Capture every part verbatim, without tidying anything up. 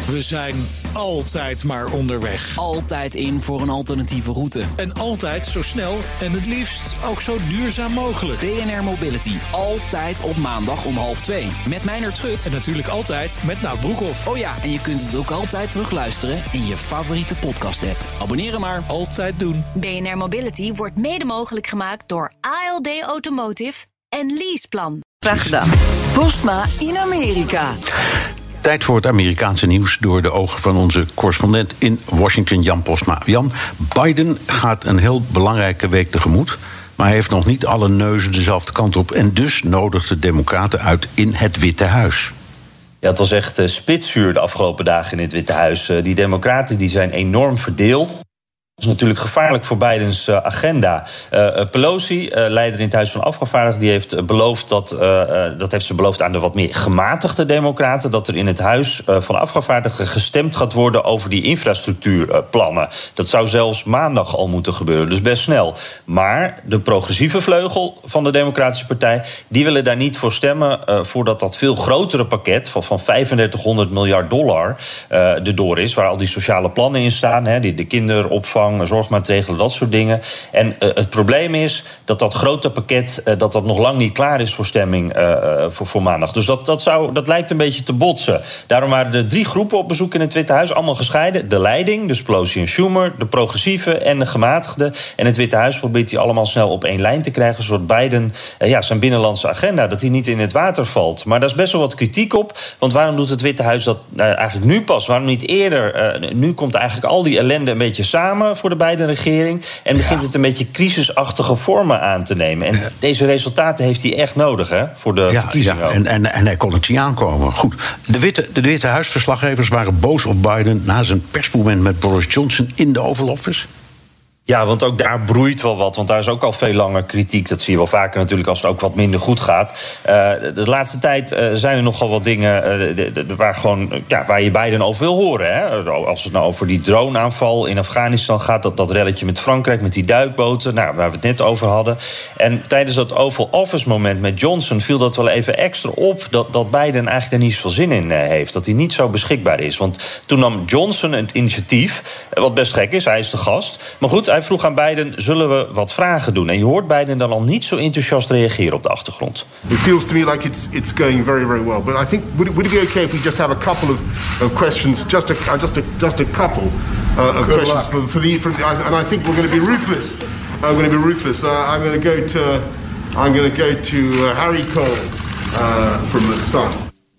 We zijn altijd maar onderweg. Altijd in voor een alternatieve route. En altijd zo snel en het liefst ook zo duurzaam mogelijk. B N R Mobility, altijd op maandag om half twee. Met Meijnerd Schut. En natuurlijk altijd met Nout Broekhoff. Oh ja, en je kunt het ook altijd terugluisteren in je favoriete podcast-app. Abonneren maar. Altijd doen. B N R Mobility wordt mede mogelijk gemaakt door A L D Automotive en Leaseplan. Graag gedaan. Postma in Amerika. Tijd voor het Amerikaanse nieuws door de ogen van onze correspondent in Washington, Jan Postma. Jan, Biden gaat een heel belangrijke week tegemoet, maar hij heeft nog niet alle neuzen dezelfde kant op. En dus nodigt de Democraten uit in het Witte Huis. Ja, het was echt uh, spitsuur de afgelopen dagen in het Witte Huis. Uh, die Democraten die zijn enorm verdeeld. Dat is natuurlijk gevaarlijk voor Bidens uh, agenda. Uh, Pelosi, uh, leider in het Huis van Afgevaardigden, die heeft beloofd dat, uh, uh, dat heeft ze beloofd aan de wat meer gematigde Democraten, dat er in het Huis uh, van Afgevaardigden gestemd gaat worden over die infrastructuurplannen. Uh, dat zou zelfs maandag al moeten gebeuren, dus best snel. Maar de progressieve vleugel van de Democratische Partij, die willen daar niet voor stemmen uh, voordat dat veel grotere pakket van, van vijfendertighonderd miljard dollar uh, erdoor is, waar al die sociale plannen in staan, hè, die, de kinderopvang, zorgmaatregelen, dat soort dingen. En uh, het probleem is dat dat grote pakket uh, dat dat nog lang niet klaar is voor stemming uh, voor, voor maandag. Dus dat, dat, zou, dat lijkt een beetje te botsen. Daarom waren er drie groepen op bezoek in het Witte Huis, allemaal gescheiden. De leiding, dus Pelosi en Schumer, de progressieve en de gematigde. En het Witte Huis probeert die allemaal snel op één lijn te krijgen, zodat Biden uh, ja, zijn binnenlandse agenda, dat die niet in het water valt. Maar daar is best wel wat kritiek op. Want waarom doet het Witte Huis dat uh, eigenlijk nu pas? Waarom niet eerder? Uh, nu komt eigenlijk al die ellende een beetje samen voor de Biden-regering en begint ja. het een beetje crisisachtige vormen aan te nemen. En deze resultaten heeft hij echt nodig, hè, voor de ja, verkiezingen. Ja, en, en, en hij kon het niet aankomen. Goed, de Witte, de Witte Huisverslaggevers waren boos op Biden na zijn persmoment met Boris Johnson in de Oval Office. Ja, want ook daar broeit wel wat. Want daar is ook al veel langer kritiek. Dat zie je wel vaker natuurlijk als het ook wat minder goed gaat. Uh, de laatste tijd uh, zijn er nogal wat dingen uh, de, de, de, waar, gewoon, ja, waar je Biden over wil horen. Hè? Als het nou over die droneaanval in Afghanistan gaat, dat, dat relletje met Frankrijk, met die duikboten, nou, waar we het net over hadden. En tijdens dat Oval Office moment met Johnson viel dat wel even extra op dat, dat Biden eigenlijk er niet zoveel zin in uh, heeft. Dat hij niet zo beschikbaar is. Want toen nam Johnson het initiatief, wat best gek is, hij is de gast. Maar goed, hij vroeg aan Biden, zullen we wat vragen doen? En je hoort Biden dan al niet zo enthousiast reageren op de achtergrond. It feels to me like it's it's going very very well. But I think would it, would it be okay if we just have a couple of, of questions, just a just a just a couple uh, of Good questions for, for the for, and I think we're going to be ruthless. I'm going to be ruthless. Uh, I'm going to go to I'm going to go to uh, Harry Cole uh, from the Sun.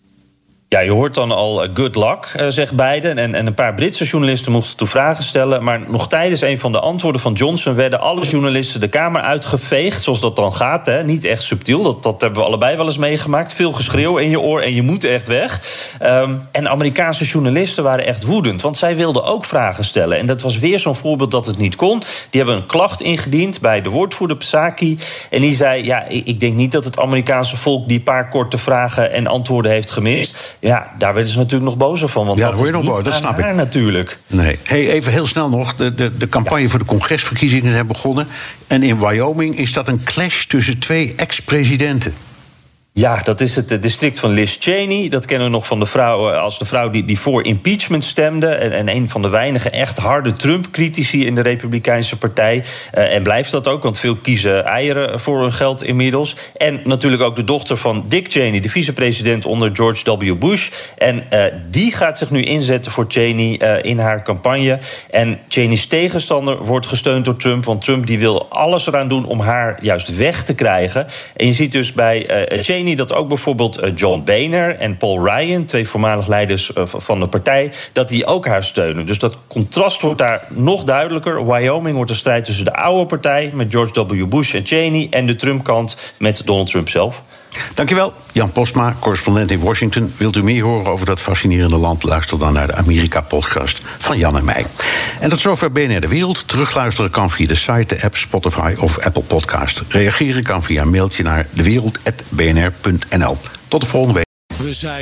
Ja, je hoort dan al uh, good luck, uh, zegt Biden. En, en een paar Britse journalisten mochten toe vragen stellen. Maar nog tijdens een van de antwoorden van Johnson werden alle journalisten de kamer uitgeveegd, zoals dat dan gaat. Hè. Niet echt subtiel, dat, dat hebben we allebei wel eens meegemaakt. Veel geschreeuw in je oor en je moet echt weg. Um, en Amerikaanse journalisten waren echt woedend, want zij wilden ook vragen stellen. En dat was weer zo'n voorbeeld dat het niet kon. Die hebben een klacht ingediend bij de woordvoerder Psaki. En die zei, ja, ik denk niet dat het Amerikaanse volk die paar korte vragen en antwoorden heeft gemist. Ja, daar werden ze natuurlijk nog bozer van. Want ja, dat word je is nog niet boos, dat snap ik. Natuurlijk. Nee. Hey, even heel snel nog. De, de, de campagne ja. voor de congresverkiezingen is begonnen. En in Wyoming is dat een clash tussen twee ex-presidenten. Ja, dat is het district van Liz Cheney. Dat kennen we nog van de vrouw als de vrouw die, die voor impeachment stemde. En, en een van de weinige echt harde Trump-critici in de Republikeinse Partij. Uh, en blijft dat ook, want veel kiezen eieren voor hun geld inmiddels. En natuurlijk ook de dochter van Dick Cheney, de vicepresident onder George W. Bush. En uh, die gaat zich nu inzetten voor Cheney uh, in haar campagne. En Cheney's tegenstander wordt gesteund door Trump. Want Trump die wil alles eraan doen om haar juist weg te krijgen. En je ziet dus bij uh, Cheney dat ook bijvoorbeeld John Boehner en Paul Ryan, twee voormalig leiders van de partij, dat die ook haar steunen. Dus dat contrast wordt daar nog duidelijker. Wyoming wordt een strijd tussen de oude partij met George W. Bush en Cheney en de Trump-kant met Donald Trump zelf. Dankjewel, Jan Postma, correspondent in Washington. Wilt u meer horen over dat fascinerende land? Luister dan naar de Amerika-podcast van Jan en mij. En tot zover B N R De Wereld. Terugluisteren kan via de site, de app, Spotify of Apple Podcast. Reageren kan via een mailtje naar dewereld apenr punt n l. Tot de volgende week. We zijn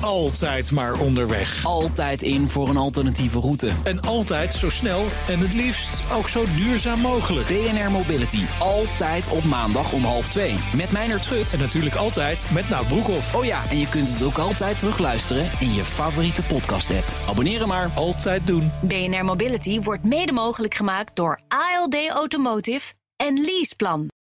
Altijd maar onderweg. Altijd in voor een alternatieve route. En altijd zo snel en het liefst ook zo duurzaam mogelijk. B N R Mobility. Altijd op maandag om half twee. Met Meijnerd Schut. En natuurlijk altijd met Nout Broekhoff. Oh ja, en je kunt het ook altijd terugluisteren in je favoriete podcast-app. Abonneren maar. Altijd doen. B N R Mobility wordt mede mogelijk gemaakt door A L D Automotive en Leaseplan.